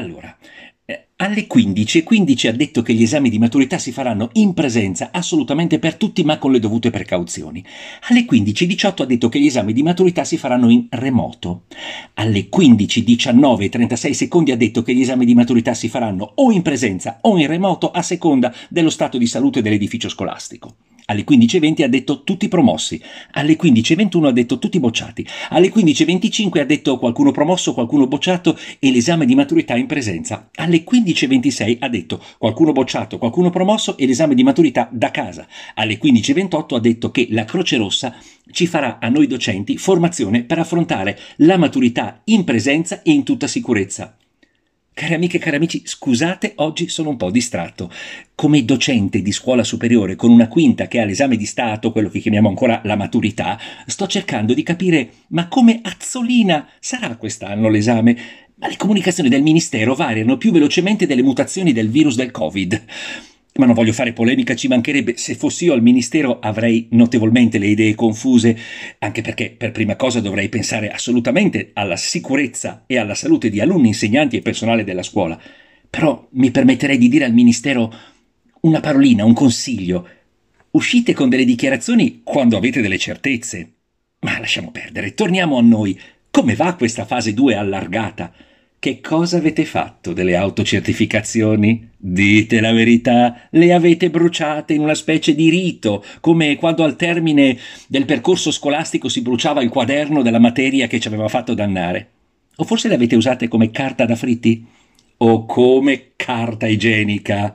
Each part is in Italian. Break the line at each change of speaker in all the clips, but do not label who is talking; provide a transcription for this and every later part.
Allora, alle 15:15 ha detto che gli esami di maturità si faranno in presenza assolutamente per tutti, ma con le dovute precauzioni. Alle 15:18 ha detto che gli esami di maturità si faranno in remoto. Alle 15:19 e 36 secondi ha detto che gli esami di maturità si faranno o in presenza o in remoto a seconda dello stato di salute dell'edificio scolastico. Alle 15:20 ha detto tutti promossi, alle 15:21 ha detto tutti bocciati, alle 15:25 ha detto qualcuno promosso, qualcuno bocciato e l'esame di maturità in presenza. Alle 15:26 ha detto qualcuno bocciato, qualcuno promosso e l'esame di maturità da casa. Alle 15:28 ha detto che la Croce Rossa ci farà a noi docenti formazione per affrontare la maturità in presenza e in tutta sicurezza. Cari amiche e cari amici, scusate, oggi sono un po' distratto. Come docente di scuola superiore con una quinta che ha l'esame di Stato, quello che chiamiamo ancora la maturità, sto cercando di capire ma come azzolina sarà quest'anno l'esame? Ma le comunicazioni del Ministero variano più velocemente delle mutazioni del virus del Covid. Ma non voglio fare polemica, ci mancherebbe. Se fossi io al Ministero avrei notevolmente le idee confuse, anche perché per prima cosa dovrei pensare assolutamente alla sicurezza e alla salute di alunni, insegnanti e personale della scuola. Però mi permetterei di dire al Ministero una parolina, un consiglio. Uscite con delle dichiarazioni quando avete delle certezze. Ma lasciamo perdere, torniamo a noi. Come va questa fase 2 allargata? Che cosa avete fatto delle autocertificazioni? Dite la verità, le avete bruciate in una specie di rito, come quando al termine del percorso scolastico si bruciava il quaderno della materia che ci aveva fatto dannare. O forse le avete usate come carta da fritti? O come carta igienica?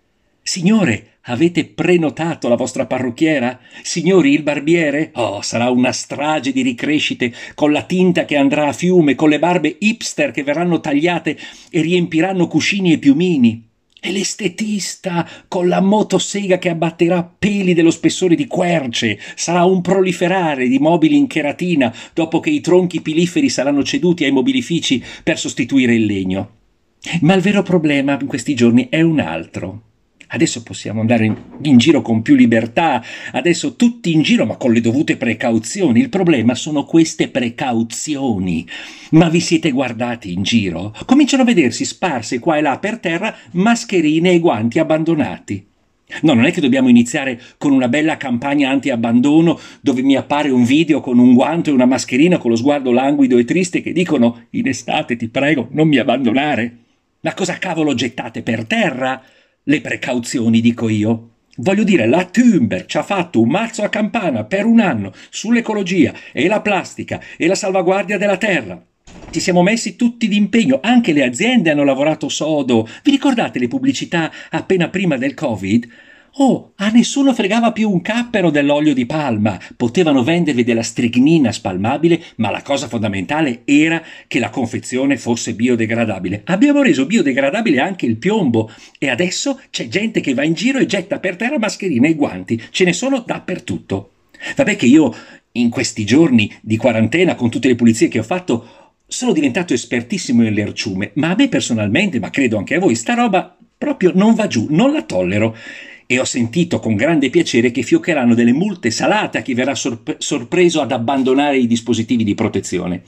Signore, avete prenotato la vostra parrucchiera? Signori, il barbiere? Oh, sarà una strage di ricrescite, con la tinta che andrà a fiume, con le barbe hipster che verranno tagliate e riempiranno cuscini e piumini. E l'estetista, con la motosega che abbatterà peli dello spessore di querce. Sarà un proliferare di mobili in cheratina, dopo che i tronchi piliferi saranno ceduti ai mobilifici per sostituire il legno. Ma il vero problema in questi giorni è un altro. Adesso possiamo andare in giro con più libertà, adesso tutti in giro ma con le dovute precauzioni. Il problema sono queste precauzioni. Ma vi siete guardati in giro? Cominciano a vedersi sparse qua e là per terra mascherine e guanti abbandonati. No, non è che dobbiamo iniziare con una bella campagna anti-abbandono dove mi appare un video con un guanto e una mascherina con lo sguardo languido e triste che dicono «In estate ti prego, non mi abbandonare». Ma cosa cavolo gettate per terra? Le precauzioni, dico io. Voglio dire, la Thunberg ci ha fatto un mazzo a campana per un anno sull'ecologia e la plastica e la salvaguardia della terra. Ci siamo messi tutti d'impegno, anche le aziende hanno lavorato sodo. Vi ricordate le pubblicità appena prima del Covid? Oh, a nessuno fregava più un cappero dell'olio di palma, potevano vendervi della strignina spalmabile, ma la cosa fondamentale era che la confezione fosse biodegradabile. Abbiamo reso biodegradabile anche il piombo e adesso c'è gente che va in giro e getta per terra mascherine e guanti, ce ne sono dappertutto. Vabbè che io in questi giorni di quarantena con tutte le pulizie che ho fatto sono diventato espertissimo nell'erciume, ma a me personalmente, ma credo anche a voi, sta roba proprio non va giù, non la tollero. E ho sentito con grande piacere che fioccheranno delle multe salate a chi verrà sorpreso ad abbandonare i dispositivi di protezione.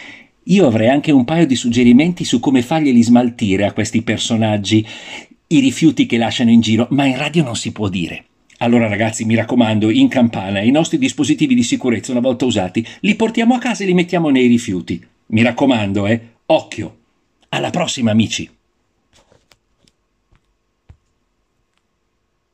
Io avrei anche un paio di suggerimenti su come farglieli smaltire a questi personaggi i rifiuti che lasciano in giro, ma in radio non si può dire. Allora ragazzi, mi raccomando, in campana i nostri dispositivi di sicurezza una volta usati li portiamo a casa e li mettiamo nei rifiuti. Mi raccomando, occhio. Alla prossima amici.